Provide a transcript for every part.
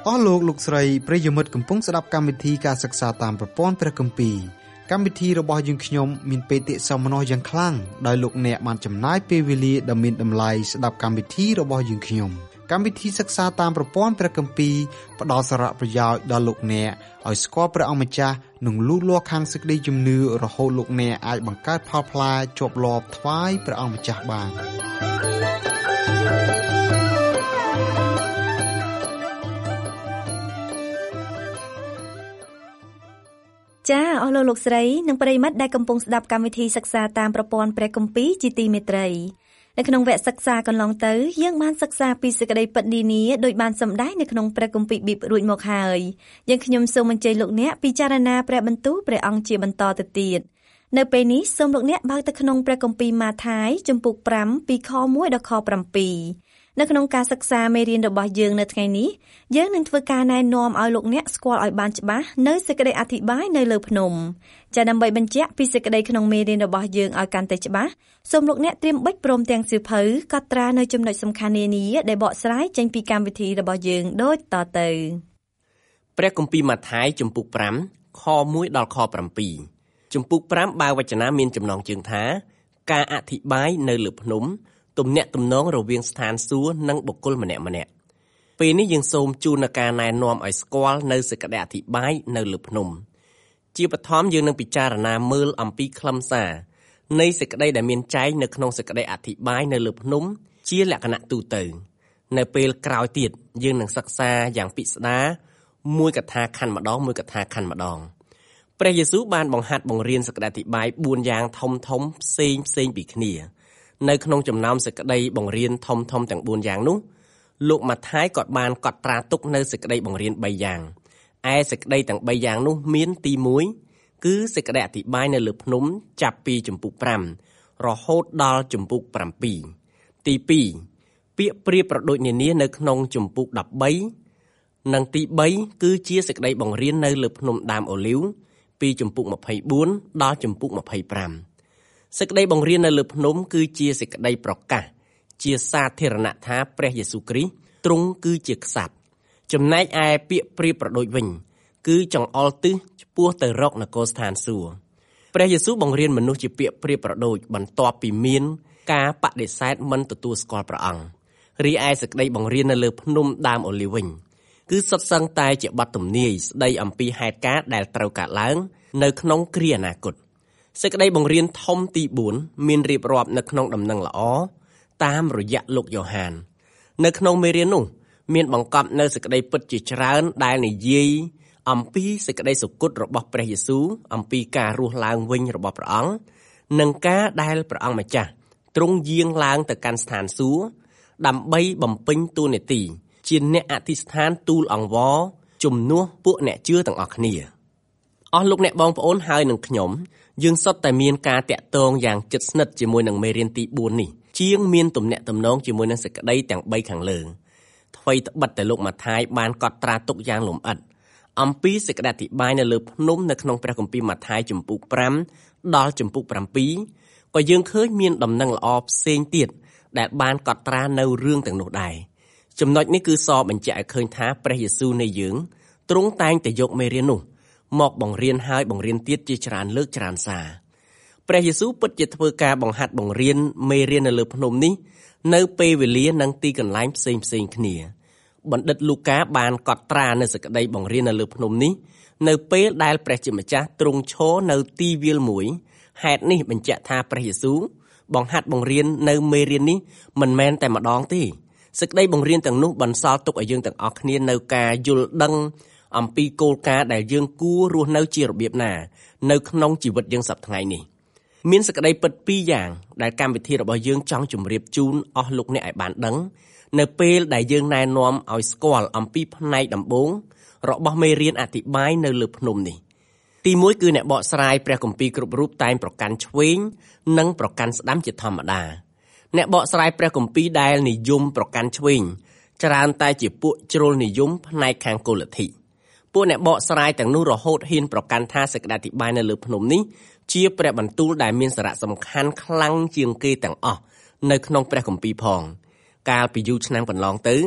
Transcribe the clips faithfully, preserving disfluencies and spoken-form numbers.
អស់លោកលោកស្រីប្រិយមិត្តកំពុងស្ដាប់កម្មវិធីការសិក្សាតាមប្រព័ន្ធព្រះគម្ពីរកម្មវិធីរបស់យើងខ្ញុំមានបេតិសោមនស្សយ៉ាងខ្លាំងដោយលោកអ្នកបានចំណាយពេលវេលាដ៏មានតម្លៃស្ដាប់កម្មវិធីរបស់យើងខ្ញុំកម្មវិធីសិក្សាតាមប្រព័ន្ធព្រះគម្ពីរផ្ដល់សារៈប្រយោជន៍ដល់លោកអ្នកឲ្យស្គាល់ព្រះអង្គម្ចាស់និងលូតលាស់ខាងសេចក្តីជំនឿរហូតលោកអ្នកអាចបង្កើតផលផ្លែជាប់លាប់ថ្វាយព្រះអង្គម្ចាស់បានចាអស់លោកលោកស្រីនិងប្រិយមិត្តដែលកំពុងស្ដាប់កម្មវិធីសិក្សាតាមប្រព័ន្ធព្រះគម្ពីរជាទីមេត្រីនៅក្នុងវគ្គសិក្សាកន្លងទៅយើងបានសិក្សាពីសេចក្តីពិតនានាដោយបានសម្ដែងនៅក្នុងព្រះគម្ពីរប៊ីបរួចមកហើយយើងខ្ញុំសូមអញ្ជើញលោកអ្នកពិចារណាព្រះបន្ទូលព្រះអង្គជាបន្តទៅទៀតនៅពេលនេះសូមលោកអ្នកបើកទៅក្នុងព្រះគម្ពីរម៉ាថាយជំពូកប្រាំពីខមួយដល់ខប្រាំពីរនៅក្នុងការសិក្សាមេរៀនរបស់យើងនៅថ្ងៃនេះយើងនឹងធ្វើការណែនាំឲ្យលោកអ្នកស្គាល់ឲ្យបានច្បាស់នៅសេចក្តីអធិប្បាយនៅលើភ្នំចាដើម្បីបញ្ជាក់ពីសេចក្តីក្នុងមេរៀនរបស់យើងឲ្យកាន់តែច្បាស់សូមលោកអ្នកត្រៀមបិចព្រមទាំងសៀវភៅកត់ត្រានៅចំណុចសំខាន់នានាដែលបកស្រាយចេញពីកម្មវិធីរបស់យើងដូចតទៅព្រះគម្ពីរម៉ាថាយជំពូកប្រាំខមួយដល់ខប្រាំពីរជំពូកប្រាំបើវចនាមានចំណងជើងថាការអធិប្បាយនៅលើភ្នំទំនាក់ទំនងរវាងស្ថានសួគ៌និងបុគ្គលម្នាក់ម្នាក់ពេលនេះយើងសូមជូននូវការណែនាំឲ្យស្គាល់នៅសេចក្តីអធិប្បាយនៅលើភ្នំជាបឋមយើងនឹងពិចារណាមើលអំពីខ្លឹមសារនៃសេចក្តីដែលមានចែងនៅក្នុងសេចក្តីអធិប្បាយនៅលើភ្នំជាលក្ខណៈទូទៅនៅពេលក្រោយទៀតយើងនឹងសិក្សាយ៉ាងពិស្ដារមួយកថាខណ្ឌម្ដងមួយកថាខណ្ឌម្ដងព្រះយេស៊ូវបានបង្ហាត់បង្រៀនសេចក្តីអធិប្បាយបួនយ៉ាងធំធំផ្សេងផ្សេងពីគ្នានៅក្នុងចំណោមសេចក្តីបង្រៀនធំធំទាំងបួនយ៉ាងនោះលោកម៉ាថាយក៏បានកត់ត្រាទុកនៅសេចក្តីបង្រៀនបីយ៉ាងឯសេចក្តីទាំងបីយ៉ាងនោះមានទីមួយគឺសេចក្តីអធិប្បាយនៅលើភ្នំចាប់ពីជំពូកប្រាំរហូតដល់ជំពូកប្រាំពីរទីពីរពាក្យប្រៀបប្រដូចនានានៅក្នុងជំពូកដប់បីនិងទីបីគឺជាសេចក្តីបង្រៀននៅលើភ្នំដើមអូលីវពីជំពូកម្ភៃបួនដល់ជំពូកម្ភៃប្រាំសេចក្តីបង្រៀននៅលើភ្នំគឺជាសេចក្តីប្រកាសជាសាធារណៈថាព្រះយេស៊ូវគ្រីស្ទទ្រង់គឺជាក្សត្រចំណែកឯពាក្យប្រៀបប្រដូចវិញគឺចង្អុលទិសឆ្ពោះទៅរកនគរស្ថានសួគ៌ព្រះយេស៊ូវបង្រៀនមនុស្សជាពាក្យប្រៀបប្រដូចបន្ទាប់ពីមានការបដិសេធមិនទទួលស្គាល់ព្រះអង្គរីឯសេចក្តីបង្រៀននៅលើភ្នំដើមអូលីវវិញគឺសុទ្ធសឹងតែជាបទទំនាយស្ដីអំពីហេតុការណ៍ដែលត្រូវកើតឡើងនៅក្នុងគ្រាអនាគតសេចក្តីបង្រៀនធំទីបួនមានរៀបរាប់នៅក្នុងដំណឹងល្អតាមរយៈលោកយ៉ូហាននៅក្នុងមេរៀននោះមានបង្កប់នៅសេចក្តីពិតជាច្រើនដែលនិយាយអំពីសេចក្តីសុគតរបស់ព្រះយេស៊ូវអំពីការរស់ឡើងវិញរបស់ព្រះអង្គនិងការដែលព្រះអង្គម្ចាស់ទ្រង់យាងឡើងទៅកាន់ស្ថានសួគ៌ដើម្បីបំពេញតួនាទីជាអ្នកអធិស្ឋានទូលអង្វរជំនួសពួកអ្នកជឿទាំងអស់គ្នាអស់លោកអ្នកបងប្អូនហើយនឹងខ្ញុំយើងសុទ្ធតែមានការតាក់ទងយ៉ាងជិតស្និទ្ធជាមួយនឹងមេរៀនទីបួននេះជាងមានទំនាក់ទំនងជាមួយនឹងសេចក្តីទាំងបីខាងលើថ្វីត្បិតតែលោកម៉ាថាយបានកត់ត្រាទុកយ៉ាងលម្អិតអំពីសេចក្តីអធិប្បាយនៅលើភ្នំនៅក្នុងព្រះគម្ពីរម៉ាថាយជំពូកប្រាំដល់ជំពូកប្រាំពីរក៏យើងឃើញមានដំណឹងល្អផ្សេងទៀតដែលបានកត់ត្រានៅរឿងទាំងនោះដែរចំណុចនេះគឺសបញ្ជាក់ឲ្យឃើញថាព្រះយេស៊ូវនៃយើងទ្រង់តែងតែយកមេរៀននោះមកបង្រៀនហើយបង្រៀនទៀតជាច្រើនលើកច្រើនសារព្រះយេស៊ូវពិតជាធ្វើការបង្ហាត់បង្រៀនមេរៀននៅលើភ្នំនេះនៅពេលវេលានិងទីកន្លែងផ្សេងផ្សេងគ្នាបណ្ឌិតលូកាបានកត់ត្រានៅសេចក្តីបង្រៀននៅលើភ្នំនេះនៅពេលដែលព្រះជាម្ចាស់ទ្រង់ឈរនៅទីវាលមួយហេតុនេះបញ្ជាក់ថាព្រះយេស៊ូវបង្ហាត់បង្រៀននៅមេរៀននេះមិនមែនតែម្ដងទេសេចក្តីបង្រៀនទាំងនោះបន្សល់ទុកឲ្យយើងទាំងអស់គ្នានៅការយល់ដឹងអំពីគោលការណ៍ដែលយើងគួររស់នៅជារបៀបណានៅក្នុងជីវិតយើងសប្តាហ៍ថ្ងៃនេះមានសេចក្តីពិតពីរយ៉ាងដែលកម្មវិធីរបស់យើងចង់ជម្រាបជូនអស់លោកអ្នកឲ្យបានដឹងនៅពេលដែលយើងណែនាំឲ្យស្គាល់អំពីផ្នែកដំបូងរបស់មេរៀនអធិប្បាយនៅលើភ្នំនេះទីមួយគឺអ្នកបកស្រាយព្រះគម្ពីរគ្រប់រូបតែងប្រកាន់ឆ្វេងនិងប្រកាន់ស្ដាំជាធម្មតាអ្នកបកស្រាយព្រះគម្ពីរដែលនិយមប្រកាន់ឆ្វេងច្រើនតែជាពួកជ្រុលនិយមផ្នែកខាងគោលលទ្ធិពួកអ្នកបកស្រាយទាំងនោះរហូតហ៊ានប្រកាន់ថាសេចក្តីអធិប្បាយនៅលើភ្នំនេះជាព្រះបន្ទូលដែលមានសារៈសំខាន់ខ្លាំងជាងគេទាំងអស់នៅក្នុងព្រះគម្ពីរផងកាលពីយូរឆ្នាំកន្លងទៅ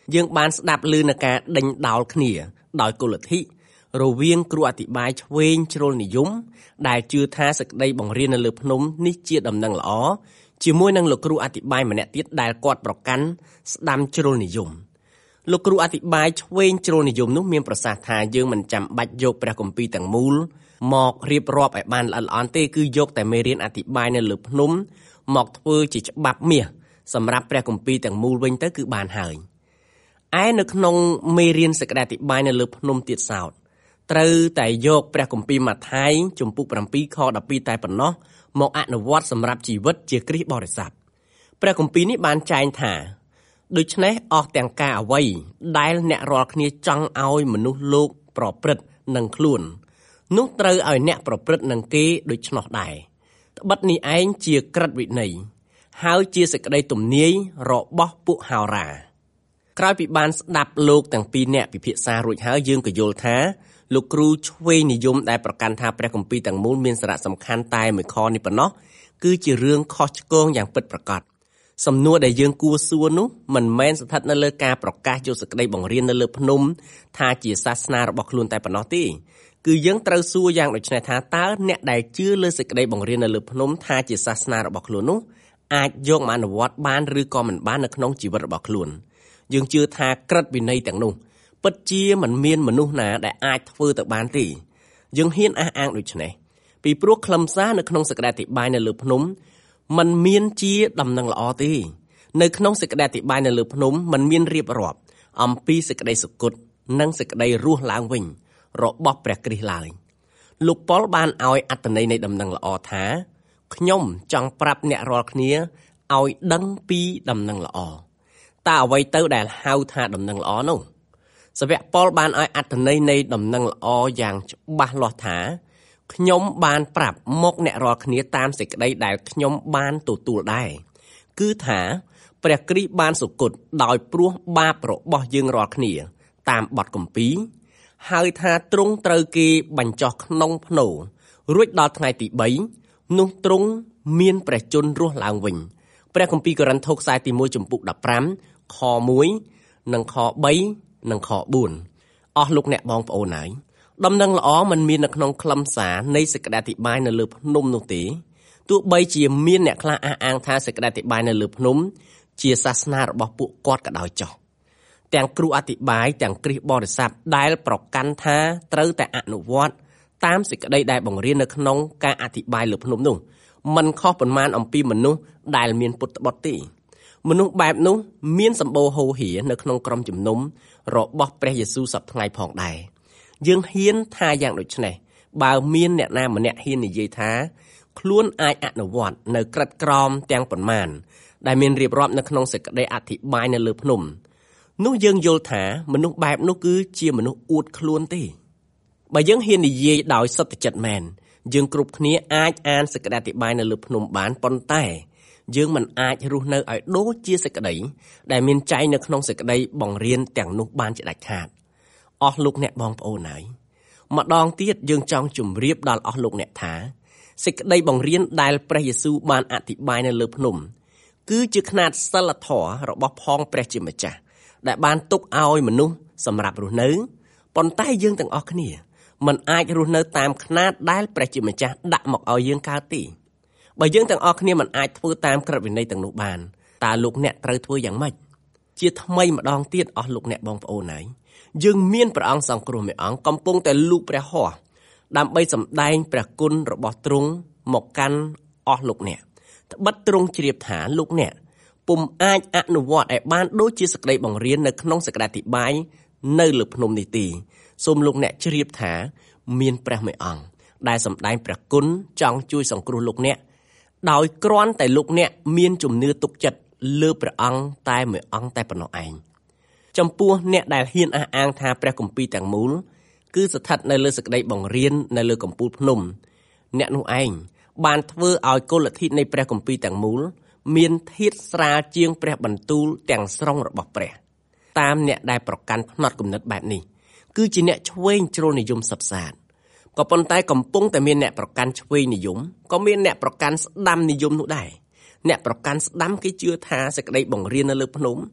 យើងបានស្ដាប់ឮនឹងការដេញដោលគ្នាដោយគោលលទ្ធិរវាងគ្រូអធិប្បាយឆ្វេងជ្រុលនិយមដែលជឿថាសេចក្តីបង្រៀននៅលើភ្នំនេះជាដំណឹងល្អជាមួយនឹងលោកគ្រូអធិប្បាយម្នាក់ទៀតដែលគាត់ប្រកាន់ស្ដាំជ្រុលនិយមលោកគ្រូអធិប្បាយឆ្វេងជ្រុលនិយមនោះមានប្រសាសន៍ថាយើងមិនចាំបាច់យកព្រះគម្ពីរទាំងមូលមករៀបរាប់ឲ្យបានល្អិតល្អន់ទេគឺយកតែមេរៀនអធិប្បាយនៅលើភ្នំមកធ្វើជាច្បាប់មាសសម្រាប់ព្រះគម្ពីរទាំងមូលវិញទៅគឺបានហើយឯនៅក្នុងមេរៀនសេចក្តីអធិប្បាយនៅលើភ្នំទៀតសោតត្រូវតែយកព្រះគម្ពីរម៉ាថាយជំពូកប្រាំពីរខដប់ពីរតែប៉ុណ្ណោះមកអនុវត្តសម្រាប់ជីវិតជាគ្រីស្ទបរិស័ទព្រះគម្ពីរនេះបានចែងថាដូច្នេះអស់ទាំងការអ្វីដែលអ្នករាល់គ្នាចង់ឲ្យមនុស្សលោកប្រព្រឹត្តនឹងខ្លួននោះត្រូវឲ្យអ្នកប្រព្រឹត្តនឹងគេដូច្នោះដែរត្បិតនេះឯងជាក្រឹតវិន័យហើយជាសេចក្តីទំនាយរបស់ពួកហោរាក្រោយពីបានស្ដាប់លោកទាំងពីរនាក់ពិភាក្សារួចហើយយើងក៏យល់ថាលោកគ្រូឆ្វេងនិយមដែលប្រកាន់ថាព្រះគម្ពីរទាំងមូលមានសារៈសំខាន់តែមួយខនេះប៉ុណ្ណោះគឺជារឿងខុសឆ្គងយ៉ាងពិតប្រាកដសំណួរដែលយើងគួរសួរនោះមិនមែនស្ថិតនៅលើការប្រកាសយកសេចក្តីបង្រៀននៅលើភ្នំថាជាសាសនារបស់ខ្លួនតែប៉ុណ្ណោះទេគឺយើងត្រូវសួរយ៉ាងដូចនេះថាតើអ្នកដែលជឿលើសេចក្តីបង្រៀននៅលើភ្នំថាជាសាសនារបស់ខ្លួននោះអាចយកមកអនុវត្តបានឬក៏មិនបាននៅក្នុងជីវិតរបស់ខ្លួនយើងជឿថាក្រឹតវិន័យទាំងនោះពិតជាមិនមានមនុស្សណាដែលអាចធ្វើទៅបានទេយើងហ៊ានអះអាងដូចនេះពីព្រោះខ្លឹមសារនៅក្នុងសេចក្តីអធិប្បាយនៅលើភ្នំมันមានជាដំណឹងល្អទេនៅក្នុងសេចក្តីអធិប្បាយនៅលើភ្នំมันមានរៀបរាប់អំពីសេចក្តីសុគតនិងសេចក្តីរស់ឡើងវិញរបស់ព្រះគ្រីស្ទឡើយលោកប៉ុលបានឲ្យអត្ថន័យនៃដំណឹងល្អថាខ្ញុំចង់ប្រាប់អ្នករាល់គ្នាឲ្យដឹងពីដំណឹងល្អតើអ្វីទៅដែលហៅថាដំណឹងល្អនោះសាវកប៉ុលបានឲ្យអត្ថន័យនៃដំណឹងល្អយ៉ាងច្បាស់លាស់ថាខ្ញុំបានប្រាប់មកអ្នករាល់គ្នាតាមសេចក្តីដែលខ្ញុំបានទទួលដែរគឺថាព្រះគ្រីស្ទបានសុគតដោយព្រោះបាបរបស់យើងរាល់គ្នាតាមបទគម្ពីរហើយថាទ្រង់ត្រូវគេបញ្ចុះក្នុងភ្នូររួចដល់ថ្ងៃទីបីនោះទ្រង់មានព្រះជន្មរស់ឡើងវិញព្រះគម្ពីរកូរិនថូសខ្សែទីមួយជំពូកដប់ប្រាំខមួយនិងខបីនិងខបួនអស់លោកអ្នកបងប្អូនហើយដំណឹងល្អមិនមាននៅក្នុងខ្លឹមសារនៃសេចក្តីអធិប្បាយនៅលើភ្នំនោះទេទោះបីជាមានអ្នកខ្លះអះអាងថាសេចក្តីអធិប្បាយនៅលើភ្នំជាសាសនារបស់ពួកគាត់ក៏ដោយចុះទាំងគ្រូអធិប្បាយទាំងគ្រីស្ទបរិស័ទដែលប្រកាន់ថាត្រូវតែអនុវត្តតាមសេចក្តីដែលបង្រៀននៅក្នុងការអធិប្បាយលើភ្នំនោះมันខុសប៉ុន្មានអំពីមនុស្សដែលមានពុតត្បុតទេមនុស្សបែបនោះមានសម្បូរហូរហៀនៅក្នុងក្រុមជំនុំរបស់ព្រះយេស៊ូវសប្តាហ៍ថ្ងៃផងដែរយើងហ៊ានថាយ៉ាងដូចនេះបើមានអ្នកណាម្នាក់ហ៊ាននិយាយថាខ្លួនអាចអនុវត្តនៅក្រិតក្រមទាំងប៉ុន្មានដែលមានរៀបរាប់នៅក្នុងសេចក្តីអធិប្បាយនៅលើភ្នំនោះយើងយល់ថាមនុស្សបែបនោះគឺជាមនុស្សអួតខ្លួនទេបើយើងហ៊ាននិយាយដោយសត្យចិត្តមែនយើងគ្រប់គ្នាអាចអានសេចក្តីអធិប្បាយនៅលើភ្នំបានប៉ុន្តែយើងមិនអាចរស់នៅឲ្យដូចជាសេចក្តីដែលមានចែងនៅក្នុងសេចក្តីបង្រៀនទាំងនោះបានជាដាច់ខាតអស់លោកអ្នកបងប្អូនហើយម្ដងទៀតយើងចង់ជម្រាបដល់អស់លោកអ្នកថាសេចក្តីបង្រៀនដែលព្រះយេស៊ូវបានអធិប្បាយនៅលើភ្នំគឺជាខ្នាតសិលធម៌របស់ផងព្រះជាម្ចាស់ដែលបានទុកឲ្យមនុស្សសម្រាប់រស់នៅប៉ុន្តែយើងទាំងអស់គ្នាមិនអាចរស់នៅតាមខ្នាតដែលព្រះជាម្ចាស់ដាក់មកឲ្យយើងកើតទេបើយើងទាំងអស់គ្នាមិនអាចធ្វើតាមក្រឹតវិន័យទាំងនោះបានតើលោកអ្នកត្រូវធ្វើយ៉ាងម៉េចជាថ្មីម្ដងទៀតអស់លោកអ្នកបងប្អូនហើយយើងមានព្រះអង្គសង្គ្រោះមួយអង្គកំពុងតែលូកព្រះហស្ថដើម្បីសម្ដែងព្រះគុណរបស់ទ្រង់មកកាន់អស់លោកអ្នកត្បិតទ្រង់ជ្រាបថាលោកអ្នកពុំអាចអនុវត្តឲ្យបានដូចជាសេចក្តីបង្រៀននៅក្នុងសេចក្តីអធិប្បាយនៅលើភ្នំនេះទេសូមលោកអ្នកជ្រាបថាមានព្រះមួយអង្គដែលសម្ដែងព្រះគុណចង់ជួយសង្គ្រោះលោកអ្នកដោយគ្រាន់តែលោកអ្នកមានជំនឿទុកចិត្តលើព្រះអង្គតែមួយអង្គតែប៉ុណ្ណោះឯងចំពោះអ្នកដែលហ៊ានអះអាងថាព្រះគម្ពីរទាំងមូលគឺស្ថិតនៅលើសេចក្តីបង្រៀននៅលើកំពូលភ្នំអ្នកនោះឯងបានធ្វើឲ្យគោលលទ្ធិនៃព្រះគម្ពីរទាំងមូលមានធាតុស្រាលជាងព្រះបន្ទូលទាំងស្រុងរបស់ព្រះតាមអ្នកដែលប្រកាន់ផ្នត់គំនិតបែបនេះគឺជាអ្នកឆ្វេងជ្រុលនិយមសុទ្ធសាធក៏ប៉ុន្តែកំពុងតែមានអ្នកប្រកាន់ឆ្វេងនិយមក៏មានអ្នកប្រកាន់ស្ដាំនិយមនោះដែរអ្នកប្រកាន់ស្ដាំគេជឿថាសេចក្តីបង្រៀននៅលើភ្នំ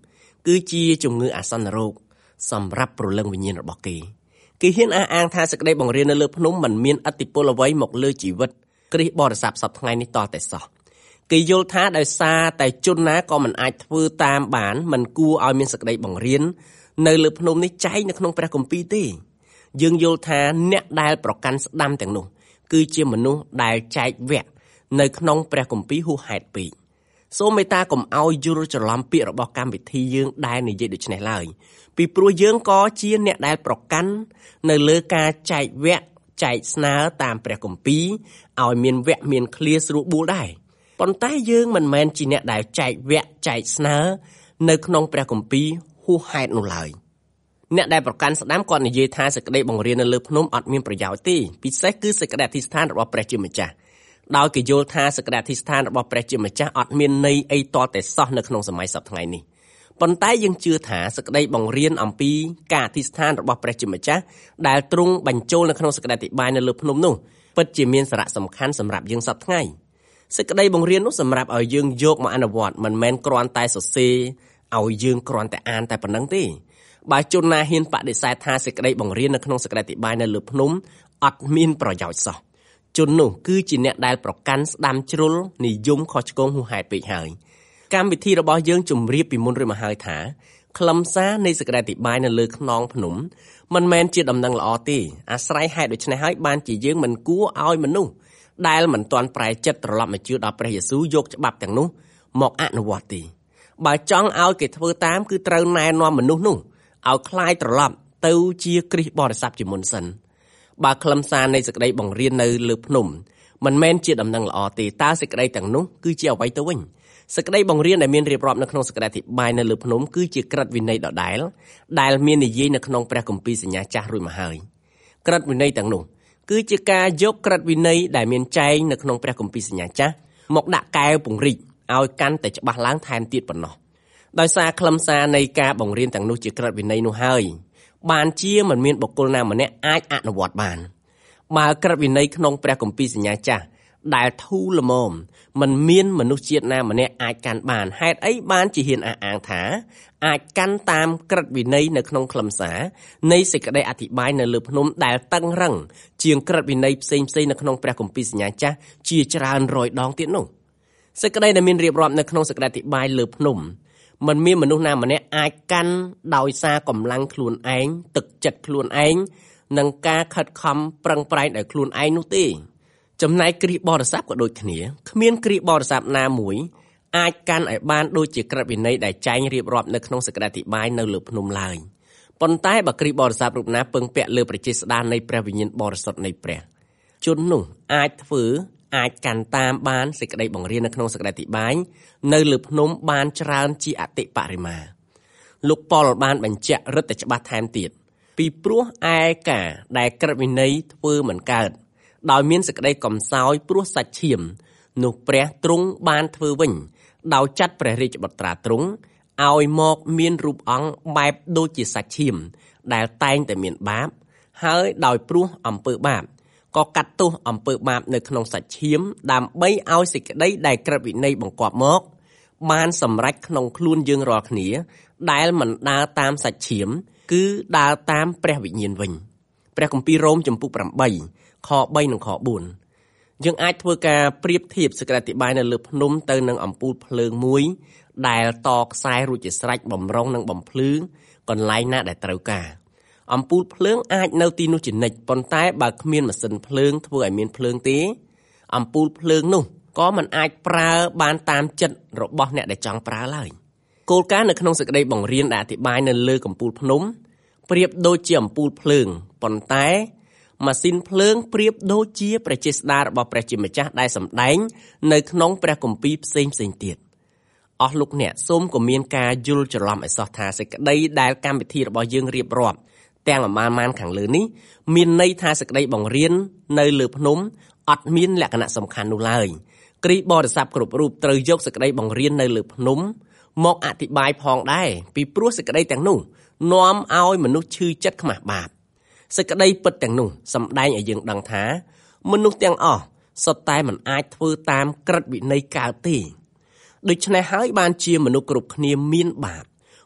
គឺជាជំងឺអាសន្នរោគសម្រាប់ព្រលឹងវិញ្ញាណរបស់គេគេហ៊ានអះអាងថាសេចក្តីបង្រៀននៅលើភ្នំមិនមានឥទ្ធិពលអ្វីមកលើជីវិតគ្រីស្ទបរិស័ទសប្តាហ៍ថ្ងៃនេះតតែសោះគេយល់ថាដោយសារតែជនណាក៏មិនអាចធ្វើតាមបានមិនគួរឲ្យមានសេចក្តីបង្រៀននៅលើភ្នំនេះចែកនៅក្នុងព្រះគម្ពីរទេយើងយល់ថាអ្នកដែលប្រកាន់ស្ដាំទាំងនោះគឺជាមនុស្សដែលចែកវគ្គនៅក្នុងព្រះគម្ពីរហួសហេតុពេកសូមមេត្តាកុំឲ្យយល់ច្រឡំពាក្យរបស់កម្មវិធីយើងដែលនិយាយដូច្នេះឡើយពីព្រោះយើងក៏ជាអ្នកដែលប្រកាន់នៅលើការចែកវគ្គចែកស្នើតាមព្រះគម្ពីរឲ្យមានវគ្គមានឃ្លាស្រួលបួលដែរប៉ុន្តែយើងមិនមែនជាអ្នកដែលចែកវគ្គចែកស្នើនៅក្នុងព្រះគម្ពីរហួសហេតុនោះឡើយអ្នកដែលប្រកាន់ស្ដាំគាត់និយាយថាសេចក្តីបង្រៀននៅលើភ្នំអត់មានប្រយោជន៍ទេពិសេសគឺសេចក្តីអធិស្ឋានរបស់ព្រះជាម្ចាស់ដោយគេយល់ថាសេចក្តីអធិស្ឋានរបស់ព្រះជាម្ចាស់អត់មានន័យអីតតែសោះនៅក្នុងសម័យសព្វថ្ងៃនេះប៉ុន្តែយើងជឿថាសេចក្តីបង្រៀនអំពីការអធិស្ឋានរបស់ព្រះជាម្ចាស់ដែលទ្រង់បញ្ចូលនៅក្នុងសេចក្តីអធិប្បាយនៅលើភ្នំនោះពិតជាមានសារៈសំខាន់សម្រាប់យើងសព្វថ្ងៃសេចក្តីបង្រៀននោះសម្រាប់ឲ្យយើងយកមកអនុវត្តមិនមែនគ្រាន់តែសរសេរឲ្យយើងគ្រាន់តែអានតែប៉ុណ្្នឹងទេបើជនណាហ៊ានបដិសេធថាសេចក្តីបង្រៀននៅក្នុងសេចក្តីអធិប្បាយនៅលើភ្នំអត់មានប្រយោជន៍សោះជននោះគឺជាអ្នកដែលប្រកាន់ស្ដាំជ្រុលនិយមខុសឆ្គងហួសហេតុពេកហើយកម្មវិធីរបស់យើងជម្រាបពីមុនរួចមកហើយថាខ្លឹមសារនៃសេចក្តីអធិប្បាយនៅលើខ្នងភ្នំមិនមែនជាដំណឹងល្អទេអាស្រ័យហេតុដូច្នេះហើយបានជាយើងមិនគួរឲ្យមនុស្សដែលមិនទាន់ប្រែចិត្តត្រឡប់មកជឿដល់ព្រះយេស៊ូវយកច្បាប់ទាំងនោះមកអនុវត្តទេបើចង់ឲ្យគេធ្វើតាមគឺត្រូវណែនាំមនុស្សនោះឲ្យคลายត្រឡប់ទៅជាគ្រីស្ទបរិស័ទជាមុនសិនបើខ្លឹមសារនៃសេចក្តីបង្រៀននៅលើភ្នំមិនមែនជាដំណឹងល្អទេតើសេចក្តីទាំងនោះគឺជាអ្វីទៅវិញសេចក្តីបង្រៀនដែលមានរៀបរាប់នៅក្នុងសេចក្តីអធិប្បាយនៅលើភ្នំគឺជាក្រឹតវិន័យដដែលដែលមាននិយាយនៅក្នុងព្រះគម្ពីរសញ្ញាចាស់រួចមកហើយក្រឹតវិន័យទាំងនោះគឺជាការយកក្រឹតវិន័យដែលមានចែងនៅក្នុងព្រះគម្ពីរសញ្ញាចាស់មកដាក់កែវពង្រីកឲ្យកាន់តែច្បាស់ឡើងថែមទៀតប៉ុណ្ណោះដោយសារខ្លឹមសារនៃការបង្រៀនទាំងនោះជាក្រឹតវិន័យនោះហើយបានជាមិនមានបុគ្គលណាម្នាក់អាចអនុវត្តបានបើក្រឹតវិន័យក្នុងព្រះគម្ពីរសញ្ញាចាស់ដែលធូរល្មមមិនមានមនុស្សជាតិណាម្នាក់អាចកាន់បានហេតុអីបានជាហ៊ានអះអាងថាអាចកាន់តាមក្រឹតវិន័យនៅក្នុងខ្លឹមសារនៃសេចក្តីអធិប្បាយនៅលើភ្នំដែលតឹងរឹងជាងក្រឹតវិន័យផ្សេងៗនៅក្នុងព្រះគម្ពីរសញ្ញាចាស់ជាច្រើនរយដងទៀតនោះសេចក្តីដែលមានរៀបរាប់នៅក្នុងសេចក្តីអធិប្បាយលើភ្នំមិនមានមនុស្សណាម្នាក់អាចកាន់ដោយសារកម្លាំងខ្លួនឯងទឹកចិត្តខ្លួនឯងនិងការខិតខំប្រឹងប្រែងដោយខ្លួនឯងនោះទេចំណែកគ្រីស្ទបរិស័ទក៏ដូចគ្នាគ្មានគ្រីស្ទបរិស័ទណាមួយអាចកាន់ឲ្យបានដូចជាក្រឹតវិន័យដែលចែងរៀបរាប់នៅក្នុងសេចក្តីអធិប្បាយនៅលើភ្នំឡើយប៉ុន្តែបើគ្រីស្ទបរិស័ទរូបណាពឹងពាក់លើព្រះចេស្តានៃព្រះវិញ្ញាណបរិសុទ្ធនៃព្រះជននោះអាចធ្វើអាចកាន់តាមបានសេចក្តីបង្រៀននៅក្នុងសេចក្តីអធិប្បាយនៅលើភ្នំបានច្រើនជាអតិបរិមាលោកប៉ុលបានបញ្ជាក់រឹតតែច្បាស់ថែមទៀតពីព្រោះឯការដែលក្រឹតវិន័យធ្វើមិនកើតដោយមានសេចក្តីកំសោយព្រោះសាច់ឈាមនោះព្រះទ្រង់បានធ្វើវិញដោយចាត់ព្រះរាជបុត្រាទ្រង់ឲ្យមកមានរូបអង្គបែបដូចជាសាច់ឈាមដែលតែងតែមានបាបហើយដោយព្រោះអំពើបាបក៏កាត់ទោសអំពើបាបនៅក្នុងសាច់ឈាមដើម្បីឲ្យសេចក្តីដែលក្រឹតវិន័យបង្គាប់មកបានសម្រេចក្នុងខ្លួនយើងរាល់គ្នាដែលមិនដើរតាមសាច់ឈាមគឺដើរតាមព្រះវិញ្ញាណវិញព្រះគម្ពីររ៉ូមចំពុកប្រាំបីខបីនិងខបួនយើងអាចធ្វើការប្រៀបធៀបសេចក្តីអធិប្បាយនៅលើភ្នំទៅនឹងអំពូលភ្លើងមួយដែលតខ្សែរួចជាស្រេចបំរុងនិងបំភ្លឺកន្លែងណាដែលត្រូវការអំពូលភ្លើងអាចនៅទីនោះជានិច្ចប៉ុន្តែបើគ្មានម៉ាស៊ីនភ្លើងធ្វើឲ្យមានភ្លើងទេអំពូលភ្លើងនោះក៏មិនអាចប្រើបានតាមចិត្តរបស់អ្នកដែលចង់ប្រើឡើយគោលការណ៍នៅក្នុងសេចក្តីបង្រៀនដែលអធិប្បាយនៅលើកំពូលភ្នំប្រៀបដូចជាអំពូលភ្លើងប៉ុន្តែម៉ាស៊ីនភ្លើងប្រៀបដូចជាព្រះចេស្តារបស់ព្រះជាម្ចាស់ដែលសម្ដែងនៅក្នុងព្រះគម្ពីរផ្សេងផ្សេងទៀតអស់លោកអ្នកសូមកុំមានការយល់ច្រឡំឲ្យសោះថាសេចក្តីដែលកម្មវិធីរបស់យើងរៀបរាប់ទាំងប្រមាណម៉ានខាងលើនេះមានន័យថាសេចក្តីបង្រៀននៅលើភ្នំអត់មានលក្ខណៈសំខាន់នោះឡើយគ្រីស្ទបរិស័ទគ្រប់រូបត្រូវយកសេចក្តីបង្រៀននៅលើភ្នំមកអធិប្បាយផងដែរពីព្រោះសេចក្តីទាំងនោះនាំឲ្យមនុស្សឈឺចិត្តខ្មាស់បាបសេចក្តីពិតទាំងនោះសម្ដែងឲ្យយើងដឹងថាមនុស្សទាំងអស់សុទ្ធតែមិនអាចធ្វើតាមក្រឹតវិន័យកើតទេដូច្នេះហើយបានជាមនុស្សគ្រប់គ្នាមានបាប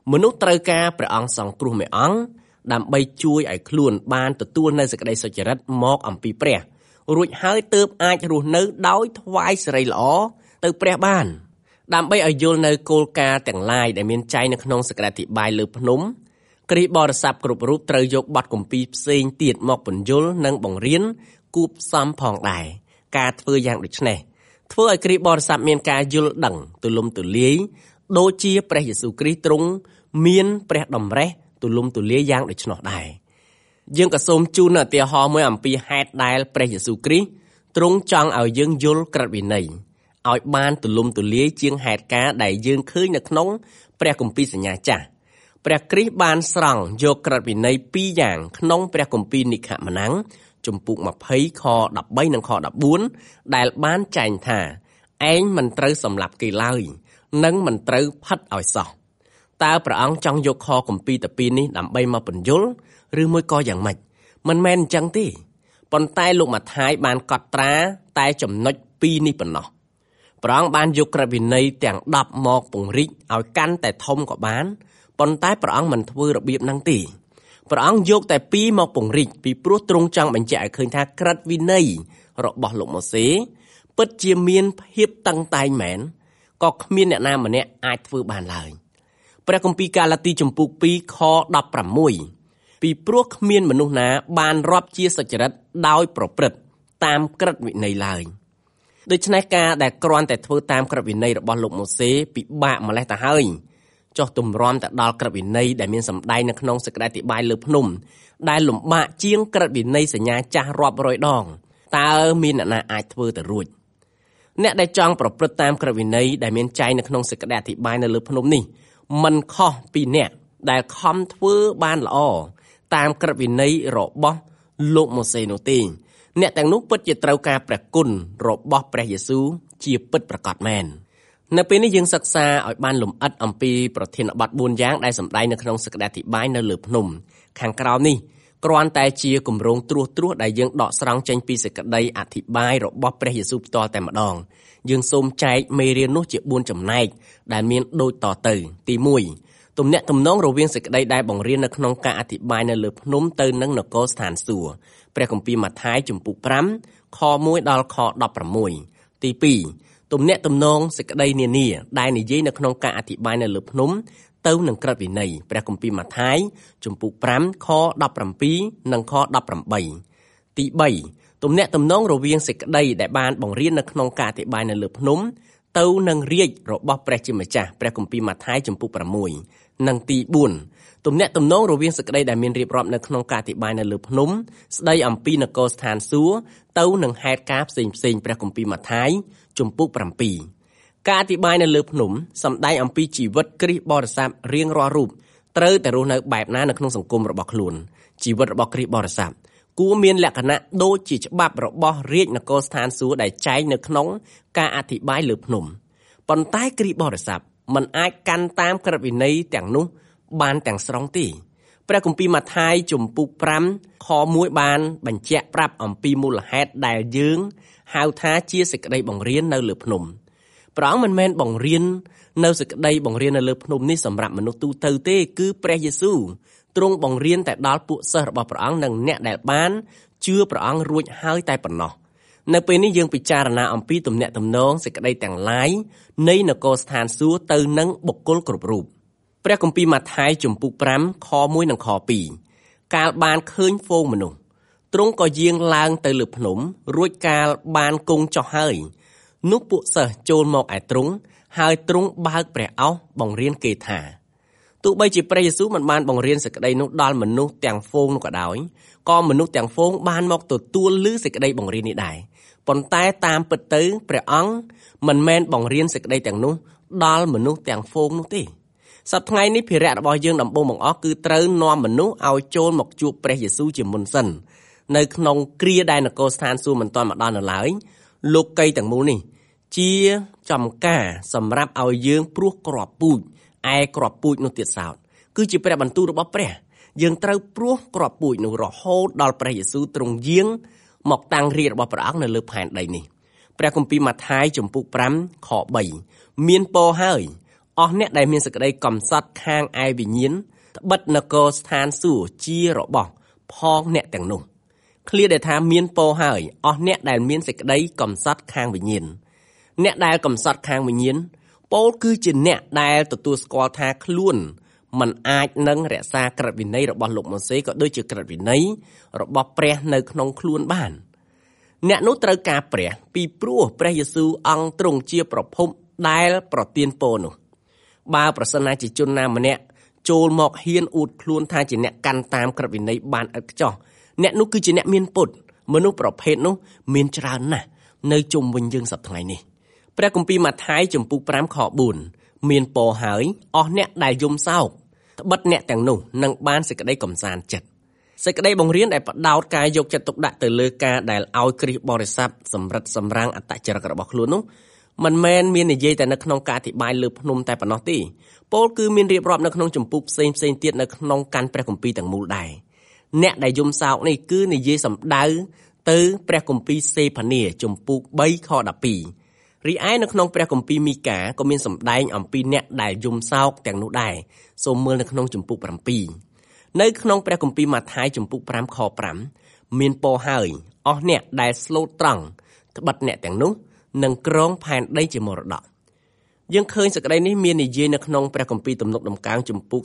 មនុស្សត្រូវការព្រះអង្គសង្គ្រោះមួយអង្គដើម្បីជួយឲ្យខ្លួនបានទទួលនូវសេចក្តីសុចរិតមកអំពីព្រះរួចហើយទើបអាចរស់នៅដោយថ្វាយសិរីល្អទៅព្រះបានដើម្បីឲ្យយល់នៅគោលការណ៍ទាំងឡាយដែលមានចែងនៅក្នុងសេចក្តីអធិប្បាយលើភ្នំគ្រីស្ទបរិស័ទគ្រប់រូបត្រូវយកបទគម្ពីរផ្សេងទៀតមកពន្យល់និងបង្រៀនគួបផ្សំផងដែរការធ្វើយ៉ាងដូចនេះធ្វើឲ្យគ្រីស្ទបរិស័ទមានការយល់ដឹងទូលំទូលាយដូចជាព្រះយេស៊ូវគ្រីស្ទទ្រង់មានព្រះតម្រិះទូលំទូលាយយ៉ាងដូច្នោះដែរយើងក៏សូមជូនឧទាហរណ៍មួយអំពីហេតុដែលព្រះយេស៊ូវគ្រីស្ទទ្រង់ចង់ឲ្យយើងយល់ក្រឹតវិន័យឲ្យបានទូលំទូលាយជាងហេតុការណ៍ដែលយើងឃើញនៅក្នុងព្រះគម្ពីរសញ្ញាចាស់ព្រះគ្រីស្ទបានស្រង់យកក្រឹតវិន័យពីរយ៉ាងក្នុងព្រះគម្ពីរនិខម៉ានាំងជំពូកยี่สิบខដប់បីនិងខដប់បួនដែលបានចែងថាឯងមិនត្រូវសម្លាប់គេឡើយនិងមិនត្រូវផិតឲ្យសោះតើព្រះអង្គចង់យកខគម្ពីរទាំងពីរនេះដើម្បីមកពន្យល់ឬមួយក៏យ៉ាងម៉េចមិនមែនអញ្ចឹងទេប៉ុន្តែលោកម៉ាថាយបានកត់ត្រាតែចំណុចពីរនេះប៉ុណ្ណោះព្រះអង្គបានយកក្រឹតវិន័យទាំងដប់មកពង្រីកឲ្យកាន់តែធំក៏បានប៉ុន្តែព្រះអង្គមិនធ្វើរបៀបហ្នឹងទេព្រះអង្គយកតែពីរមកពង្រីកពីព្រោះទ្រង់ចង់បញ្ជាក់ឲ្យឃើញថាក្រឹតវិន័យរបស់លោកម៉ូសេពិតជាមានភាពតឹងតែងមែនក៏គ្មានអ្នកណាម្នាក់អាចធ្វើបានឡើយព្រះគម្ពីរកាឡាទីជំពូកពីរខដប់ប្រាំមួយពីព្រោះគ្មានមនុស្សណាបានរាប់ជាសុចរិតដោយប្រព្រឹត្តតាមក្រឹតវិន័យឡើយដូច្នេះការដែលគ្រាន់តែធ្វើតាមក្រឹតវិន័យរបស់លោកម៉ូសេពិបាកម្លេះទៅហើយចុះទម្រាំទៅដល់ក្រឹតវិន័យដែលមានសម្ដែងនៅក្នុងសេចក្តីអធិប្បាយលើភ្នំដែលលំបាកជាងក្រឹតវិន័យសញ្ញាចាស់រាប់រយដងតើមានអ្នកណាអាចធ្វើទៅរួចអ្នកដែលចង់ប្រព្រឹត្តតាមក្រឹតវិន័យដែលមានចែងនៅក្នុងសេចក្តីអធិប្បាយនៅលើភ្នំនេះមិនខុសពីអ្នកដែលខំធ្វើបានល្អតាមក្រឹតវិន័យរបស់លោកម៉ូសេនោះទេអ្នកទាំងនោះពិតជាត្រូវការព្រះគុណរបស់ព្រះយេស៊ូវជាពិតប្រាកដមែននៅពេលនេះយើងសិក្សាឲ្យបានលម្អិតអំពីប្រធានបទបួនយ៉ាងដែលសម្ដែងនៅក្នុងសេចក្តីអធិប្បាយនៅលើភ្នំខាងក្រោមនេះគ្រាន់តែជាគម្រោងត្រួសត្រាសដែលយើងដកស្រង់ចេញពីសេចក្តីអធិប្បាយរបស់ព្រះយេស៊ូវផ្ទាល់តែម្ដងយើងសូមចែកមេរៀននោះជាបួនចំណែកដែលមានដូចតទៅទីមួយទំនាក់ទំនងរវាងសេចក្តីដែលបង្រៀននៅក្នុងការអធិប្បាយនៅលើភ្នំទៅនឹងនគរស្ថានសួគ៌ព្រះគម្ពីរម៉ាថាយជំពូកប្រាំខមួយដល់ខដប់ប្រាំមួយទីពីរទំនាក់ទំនងសេចក្តីនានាដែលនិយាយនៅក្នុងការអធិប្បាយនៅលើភ្នំទៅនឹងក្រឹតវិន័យព្រះគម្ពីរម៉ាថាយជំពូកប្រាំខដប់ប្រាំពីរនិងខដប់ប្រាំបីទីបីទំនាក់ទំនងរវាងសេចក្តីដែលបានបង្រៀននៅក្នុងការអធិប្បាយនៅលើភ្នំទៅនឹងរាជរបស់ព្រះជាម្ចាស់ព្រះគម្ពីរម៉ាថាយជំពូកប្រាំមួយនិងទីបួនទំនាក់ទំនងរវាងសេចក្តីដែលមានរៀបរាប់នៅក្នុងការអធិប្បាយនៅលើភ្នំស្ដីអំពីនគរស្ថានសួគ៌ទៅនឹងហេតុការណ៍ផ្សេងផ្សេងព្រះគម្ពីរម៉ាថាយជំពូកប្រាំពីរការអធិប្បាយនៅលើភ្នំសម្ដែងអំពីជីវិតគ្រីស្ទបរិស័ទរៀងរាល់រូបត្រូវតែរស់នៅបែបណានៅក្នុងសង្គមរបស់ខ្លួនជីវិតរបស់គ្រីស្ទបរិស័ទគួរមានលក្ខណៈដូចជាច្បាប់របស់រាជនគរស្ថានសួគ៌ដែលចែងនៅក្នុងការអធិប្បាយលើភ្នំប៉ុន្តែគ្រីស្ទបរិស័ទមិនអាចកាន់តាមក្រឹតវិន័យទាំងនោះបានទាំងស្រុងទេព្រះគម្ពីរម៉ាថាយជំពូកប្រាំខមួយបានបញ្ជាក់ប្រាប់អំពីមូលហេតុដែលយើងហៅថាជាសេចក្តីបង្រៀននៅលើភ្នំព្រះអង្គមិនមែនបង្រៀននៅសេចក្តីបង្រៀននៅលើភ្នំនេះសម្រាប់មនុស្សទូទៅទេគឺព្រះយេស៊ូវទ្រង់បង្រៀនតែដល់ពួកសិស្សរបស់ព្រះអង្គនិងអ្នកដែលបានជឿព្រះអង្គរួចហើយតែប៉ុណ្ណោះនៅពេលនេះយើងពិចារណាអំពីទំនាក់ទំនងសេចក្តីទាំងឡាយនៃនគរស្ថានសួគ៌ទៅនឹងបុគ្គលគ្រប់រូបព្រះគម្ពីរម៉ាថាយជំពូកប្រាំខមួយនិងខពីរកាលបានឃើញហ្វូងមនុស្សទ្រង់ក៏យាងឡើងទៅលើភ្នំរួចកាលបានគង់ចុះហើយនោះពួកសិស្សចូលមកឯទ្រង់ហើយទ្រង់បើកព្រះឱស្ឋបង្រៀនគេថាទោះបីជាព្រះយេស៊ូវមិនបានបង្រៀនសេចក្តីនោះដល់មនុស្សទាំងហ្វូងនោះក៏ដោយក៏មនុស្សទាំងហ្វូងបានមកទទួលឮសេចក្តីបង្រៀននេះដែរប៉ុន្តែតាមពិតទៅព្រះអង្គមិនមែនបង្រៀនសេចក្តីទាំងនោះដល់មនុស្សទាំងហ្វូងនោះទេសប្តាហ៍ថ្ងៃនេះភារៈរបស់យើងដំបូងបង្អស់គឺត្រូវនាំមនុស្សឲ្យចូលមកជួបព្រះយេស៊ូវជាមុនសិននៅក្នុងគ្រាដែលនគរស្ថានសួគ៌មិនទាន់មកដល់នៅឡើយលោកីទាំងមូលនេះជាចំការសម្រាប់ឲ្យយើងព្រោះគ្រាប់ពូជឯគ្រាប់ពូជនោះទៀតសោតគឺជាព្រះបន្ទូលរបស់ព្រះយើងត្រូវព្រោះគ្រាប់ពូជនោះរហូតដល់ព្រះយេស៊ូវទ្រង់យាងមកតាំងរាជរបស់ព្រះអង្គនៅលើផែនដីនេះព្រះគម្ពីរម៉ាថាយជំពូកប្រាំខបីមានពរហើយអស់អ្នកដែលមានសេចក្តីកំសត់ខាងឯវិញ្ញាណត្បិតនគរស្ថានសួគ៌ជារបស់ផងអ្នកទាំងនោះឃ្លាដែលថាមានពរហើយអស់អ្នកដែលមានសេចក្តីកំសត់ខាងវិញ្ញាណអ្នកដែលកំសត់ខាងវិញ្ញាណពោលគឺជាអ្នកដែលទទួលស្គាល់ថាខ្លួនមិនអាចនឹងរក្សាក្រឹតវិន័យរបស់លោកម៉ូសេក៏ដូចជាក្រឹតវិន័យរបស់ព្រះនៅក្នុងខ្លួនបានអ្នកនោះត្រូវការព្រះពីព្រោះព្រះយេស៊ូវអង្គទ្រង់ជាប្រភពដែលប្រទានពរនោះបើប្រសិនណាជាជនណាម្នាក់ចូលមកហ៊ានអួតខ្លួនថាជាអ្នកកាន់តាមក្រឹតវិន័យបានឥតខ្ចោះអ្នកនោះគឺជាអ្នកមានពុតមនុស្សប្រភេទនោះមានច្រើនណាស់នៅជុំវិញយើងសប្តាហ៍ថ្ងៃនេះព្រះគម្ពីរម៉ាថាយចំពុក5ខ4មានពរហើយអស់អ្នកដែលយំសោកត្បិតអ្នកទាំងនោះនឹងបានសេចក្តីកំសាន្តចិត្តសេចក្តីបង្រៀនដែលផ្ដោតការយកចិត្តទុកដាក់ទៅលើការដែលឲ្យគ្រីស្ទបរិស័ទសម្រិតសម្រាំងអត្តចរិតរបស់ខ្លួននោះមិនមែនមាននិយាយតែនៅក្នុងការអធិប្បាយលើភ្នំតែប៉ុណ្ណោះទេពោលគឺមានរៀបរាប់នៅក្នុងចម្ពោះផ្សេងផ្សេងទៀតនៅក្នុងកាន់ព្រះគម្ពីរទាំងមូលដែរអ្នកដែលយំសោកនេះគឺនិយាយសំដៅទៅព្រះគម្ពីរសេផានីចម្ពោះ3ខ12រីឯនៅក្នុងព្រះគម្ពីរមីកាក៏មានសម្ដែងអំពីអ្នកដែលយំសោកទាំងនោះដែរសូមមើលនៅក្នុងចម្ពោះ7នៅក្នុងព្រះគម្ពីរម៉ាថាយចម្ពោះ5ខ5មានពរហើយអស់អ្នកដែលស្លូតត្រង់ត្បិតអ្នកទាំងនោះនឹងគ្រងផែនដីជាមរតកយើងឃើញសេចក្តីនេះមាននិយាយនៅក្នុងព្រះគម្ពីរទំនុកដំកើងចម្ពោះ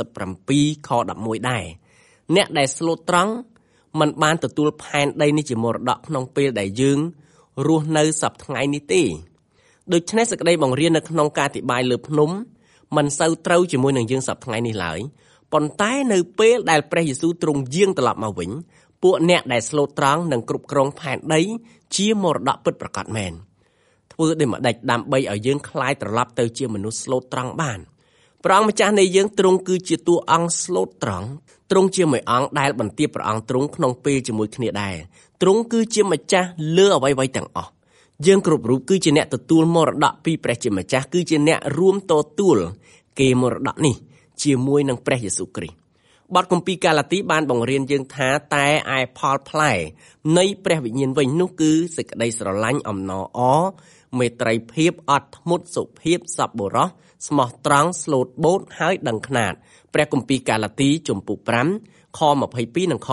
37ខ11ដែរអ្នកដែលស្លូតត្រង់មិនបានទទួលផែនដីនេះជាមរតកក្នុងពេលដែលយើងរស់នៅសប្តាហ៍ថ្ងៃនេះទេដូច្នេះសេចក្តីបង្រៀននៅក្នុងការអធិប្បាយលើភ្នំមិនសូវត្រូវជាមួយនឹងយើងសប្តាហ៍ថ្ងៃនេះឡើយប៉ុន្តែនៅពេលដែលព្រះយេស៊ូវទ្រង់យាងត្រឡប់មកវិញពួកអ្នកដែលស្លូតត្រង់នឹងគ្រប់គ្រងផែនដីជាមរតកពិតប្រាកដមែនធ្វើដូចម្ដេចដើម្បីឲ្យយើងคล้ายត្រឡប់ទៅជាមនុស្សស្លូតត្រង់បានព្រះអង្គម្ចាស់នៃយើងទ្រង់គឺជាតួអង្គស្លូតត្រង់ទ្រង់ជាមួយអង្គដែលបន្ទាបព្រះអង្គទ្រង់ក្នុងពេលជាមួយគ្នាដែរទ្រង់គឺជាម្ចាស់លើអ្វីៗទាំងអស់យើងគ្រប់រូបគឺជាអ្នកទទួលមរតកពីព្រះជាម្ចាស់គឺជាអ្នករួមទទួលគេមរតកនេះជាមួយនឹងព្រះយេស៊ូវគ្រីស្ទបទគម្ពីរកាឡាទីបានបង្រៀនយើងថាតែឯផលផ្លែនៃព្រះវិញ្ញាណវិញនោះគឺសេចក្តីស្រឡាញ់អំណរអរមេត្រីភាពអត់ធ្មត់សុភាពសប្បុរសស្មោះត្រង់ស្លូតបូតហើយដឹងខ្នាតព្រះគម្ពីរកាឡាទីជំពូក5ខ22និងខ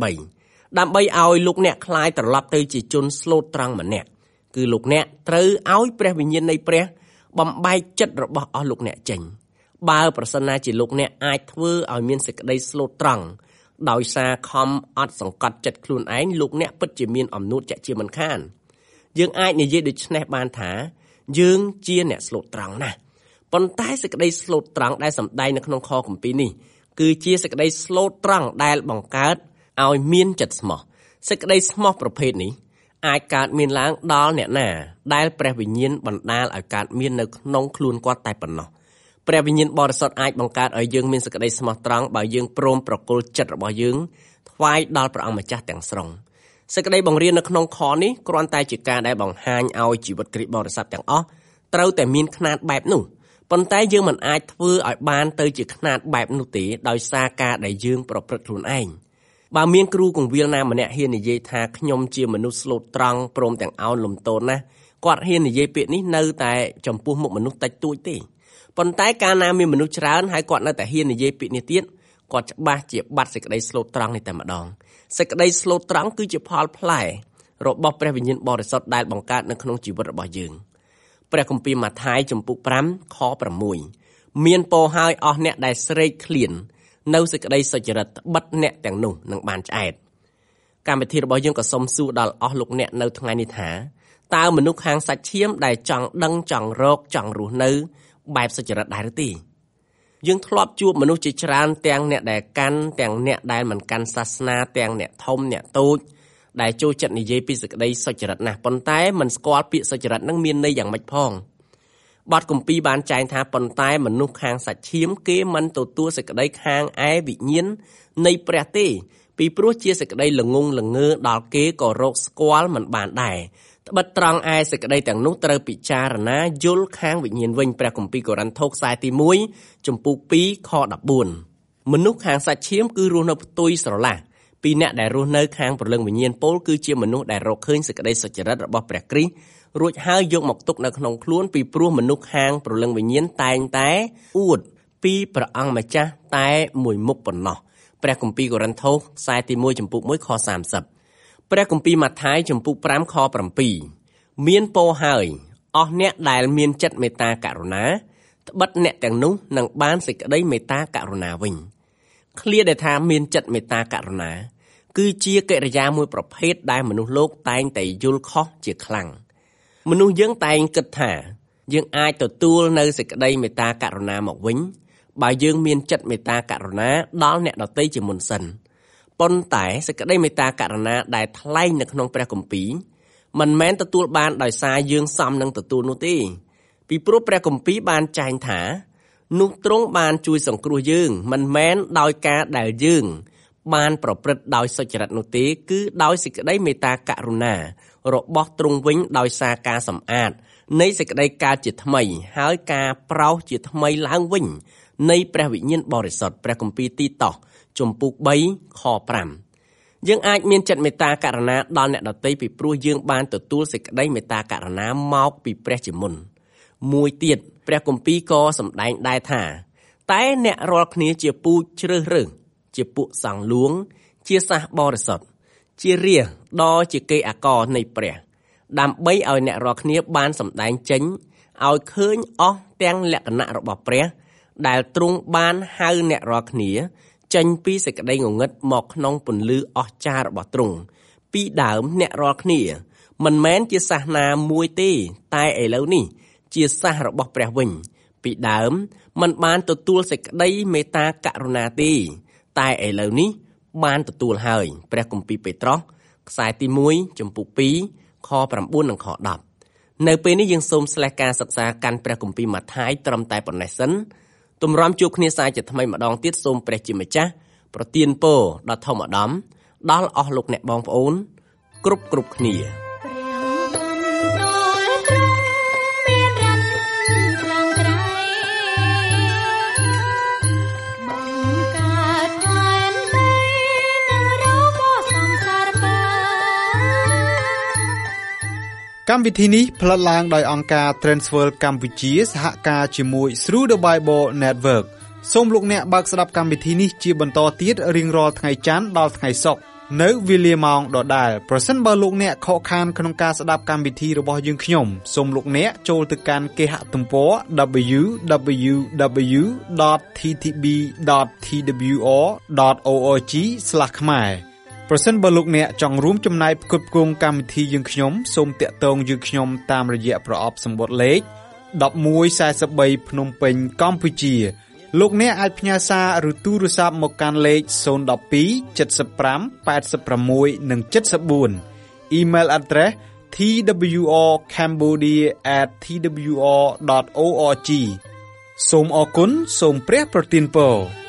23ដើម្បីឲ្យលោកអ្នកคล้ายត្រឡប់ទៅជាជនស្លូតត្រង់ម្នាក់គឺលោកអ្នកត្រូវឲ្យព្រះវិញ្ញាណនៃព្រះបំបែកចិត្តរបស់អស់លោកអ្នកចេញបើប្រសិនណាជាលោកអ្នកអាចធ្វើឲ្យមានសេចក្តីស្លូតត្រង់ដោយសារខំអត់សង្កត់ចិត្តខ្លួនឯងលោកអ្នកពិតជាមានអំណួតជាក់ជាមិនខានយើងអាចនិយាយដូចនេះបានថាយើងជាអ្នកស្លូតត្រង់ណាស់ប៉ុន្តែសេចក្តីស្លូតត្រង់ដែលសម្ដែងនៅក្នុងខគម្ពីរនេះគឺជាសេចក្តីស្លូតត្រង់ដែលបង្កើតឲ្យមានចិត្តស្មោះសេចក្តីស្មោះប្រភេទនេះអាចកើតមានឡើងដល់អ្នកណាដែលព្រះវិញ្ញាណបណ្ដាលឲ្យកើតមាននៅក្នុងខ្លួនគាត់តែប៉ុណ្ណោះព្រះវិញ្ញាណបរិសុទ្ធអាចបង្កើតឲ្យយើងមានសេចក្តីស្មោះត្រង់បើយើងព្រមប្រគល់ចិត្តរបស់យើងថ្វាយដល់ព្រះអង្គម្ចាស់ទាំងស្រុងសេចក្តីបង្រៀននៅក្នុងខនេះគ្រាន់តែជាការដែលបង្ហាញឲ្យជីវិតគ្រីស្ទបរិស័ទទាំងអស់ត្រូវតែមានខ្នាតបែបនោះប៉ុន្តែយើងមិនអាចធ្វើឲ្យបានទៅជាខ្នាតបែបនោះទេដោយសារការដែលយើងប្រព្រឹត្តខ្លួនឯងបើមានគ្រូកងវិលណាម្នាក់ហ៊ាននិយាយថាខ្ញុំជាមនុស្សស្លូតត្រង់ព្រមទាំងអោនលំទោនណាស់គាត់ហ៊ាននិយាយពាក្យនេះនៅតែចំពោះមុខមនុស្សតិចតួចទេប៉ុន្តែកាលណាមានមនុស្សច្រើនហើយគាត់នៅតែហ៊ាននិយាយពាក្យនេះទៀតគាត់ច្បាស់ជាបាត់សេចក្តីស្លូតត្រង់នេះតែម្ដងសេចក្តីស្លូតត្រង់គឺជាផលផ្លែរបស់ព្រះវិញ្ញាណបរិសុទ្ធដែលបង្កើតនៅក្នុងជីវិតរបស់យើងព្រះគម្ពីរម៉ាថាយចំពុក5ខ6មានពរហើយអស់អ្នកដែលស្រេកឃ្លាននៅសេចក្តីសុចរិតត្បិតអ្នកទាំងនោះនឹងបានឆ្អែតកម្មវិធីរបស់យើងក៏សូមសួរដល់អស់លោកអ្នកនៅថ្ងៃនេះថាតើមនុស្សខាងសាច់ឈាមដែលចង់ដឹងចង់រកចង់រស់នៅបែបសុចរិតដែរឬទេយើងធ្លាប់ជួបមនុស្សជាច្រើនទាំងអ្នកដែលកាន់ទាំងអ្នកដែលមិនកាន់សាសនាទាំងអ្នកធំអ្នកតូចដែលចូលចិត្តនិយាយពីសេចក្តីសុចរិតណាស់ប៉ុន្តែមិនស្គាល់ពាក្យសុចរិតនឹងមានន័យយ៉ាងម៉េចផងបទគម្ពីរបានចែងថាប៉ុន្តែមនុស្សខាងសាច់ឈាមគេមិនទទួលសេចក្តីខាងឯវិញ្ញាណនៃព្រះទេពីព្រោះជាសេចក្តីល្ងងល្ងើដល់គេក៏រកស្គាល់មិនបានដែរត្បិតត្រង់ឯសេចក្តីទាំងនោះត្រូវពិចារណាយល់ខាងវិញ្ញាណវិញព្រះគម្ពីរកូរិនថូសខ្សែទី1ចំពុក2ខ14មនុស្សខាងសាច់ឈាមគឺរស់នៅផ្ទុយស្រឡះពីអ្នកដែលរស់នៅខាងព្រលឹងវិញ្ញាណពលគឺជាមនុស្សដែលរកឃើញសេចក្តីសុចរិតរបស់ព្រះគ្រីស្ទរួចហើយយកមកទុកនៅក្នុងខ្លួនពីព្រោះមនុស្សខាងព្រលឹងវិញ្ញាណតែងតែអួតពីព្រះអង្គម្ចាស់តែមួយមុខប៉ុណ្ណោះព្រះគម្ពីរកូរិនថូសខ្សែទីមួយចំពុកមួយខសាមសិបព្រះគម្ពីរម៉ាថាយចំពុកប្រាំខប្រាំពីរមានពោលហើយអស់អ្នកដែលមានចិត្តមេត្តាករុណាត្បិតអ្នកទាំងនោះនឹងបានសេចក្តីមេត្តាករុណាវិញឃ្លាដែលថាមានចិត្តមេត្តាករុណាគឺជាកិរិយាមួយប្រភេទដែលមនុស្សលោកតែងតែយល់ខុសជាខ្លាំងមនុស្សយើងតែងគិតថាយើងអាចទទួលនៅសេចក្តីមេត្តាករុណាមកវិញបើយើងមានចិត្តមេត្តាករុណាដល់អ្នកដទៃជាមុនសិនប៉ុន្តែសេចក្តីមេត្តាករុណាដែលថ្លែងនៅក្នុងព្រះគម្ពីរមិនមែនទទួលបានដោយសារយើងសមនឹងទទួលនោះទេពីព្រោះព្រះគម្ពីរបានចែងថានោះទ្រង់បានជួយសង្គ្រោះយើងមិនមែនដោយការដែលយើងបានប្រព្រឹត្តដោយសុចរិតនោះទេគឺដោយសេចក្តីមេត្តាករុណារបស់ទ្រង់វិញដោយសារការសម្អាតនៃសេចក្តីកើតជាថ្មីហើយការប្រោសជាថ្មីឡើងវិញនៃព្រះវិញ្ញាណបរិសុទ្ធព្រះគម្ពីរទីតោសជំពូកបីខប្រាំយើងអាចមានចិត្តមេត្តាករុណាដល់អ្នកដទៃពីព្រោះយើងបានទទួលសេចក្តីមេត្តាករុណាមកពីព្រះជាមុនមួយទៀតព្រះគម្ពីរក៏សម្ដែងដែរថាតែអ្នករាល់គ្នាជាពូជជ្រើសរើសជាពួកសង្ឃលួងជាសះបរិសុទ្ធជារាជដ៏ជាកេរអាករនៃព្រះដើម្បីឲ្យអ្នករាល់គ្នាបានសម្ដែងចេញឲ្យឃើញអស់ទាំងលក្ខណៈរបស់ព្រះដែលទ្រង់បានហៅអ្នករាល់គ្នាចេញពីសេចក្តីងងឹតមកក្នុងពន្លឺអស្ចារ្យរបស់ទ្រង់ពីដើមអ្នករាល់គ្នាមិនមែនជាសាសនាមួយទេតែឥឡូវនេះជាសាសរបស់ព្រះវិញពីដើមមិនបានទទួលសេចក្តីមេត្តាករុណាទេតែឥឡូវនេះបានទទួលហើយព្រះគម្ពីរពេត្រុសខ្សែទីមួយចំពុកពីរខប្រាំបួននិងខដប់នៅពេលនេះយើងសូមស្លេះការសិក្សាកាន់ព្រះគម្ពីរម៉ាថាយត្រឹមតែប៉ុណ្ណេះសិនទម្រាំជួបគ្នាសាជាថ្មីម្ដងទៀតសូមព្រះជាម្ចាស់ប្រទានពរដល់ធម្មឧត្តមដល់អស់លោកអ្នកបងប្អូនគ្រប់គ្រប់គ្នាកម្មវិធីនេះផ្លាត់ឡើងដោយអង្គការ Transworld កម្ពុជាសហការជាមួយ Through the Bible Network សូមលោកអ្នកបើកស្ដាប់កម្មវិធីនេះជាបន្តទៀតរៀងរាល់ថ្ងៃច័ន្ទដល់ថ្ងៃសុក្រនៅវេលាម៉ោងដដែលប្រសិនបើលោកអ្នកខកខានក្នុងការស្ដាប់កម្មវិធីរបស់យើងខ្ញុំសូមលោកអ្នកចូលទៅកាន់គេហទំព័រ double-u double-u double-u ដត t t b ដត t w r ដត org ស្លាស ខ្មែរប្រសិនបើលោកអ្នកចង់រួមចំណែកផ្គត់ផ្គង់កម្មវិធីយើងខ្ញុំសូមតាក់ទងយើងខ្ញុំតាមរយៈប្រអប់សម្បត្តិលេខmột một bốn baភ្នំពេញកម្ពុជាលោកអ្នកអាចផ្ញើសារឬទូរស័ព្ទមកកាន់លេខศูนย์ หนึ่ง สอง เจ็ด ห้า แปด หก និង เจ็ด สี่ Email address t w r cambodia at t w r dot org សូមអរគុណសូមព្រះប្រទានពរ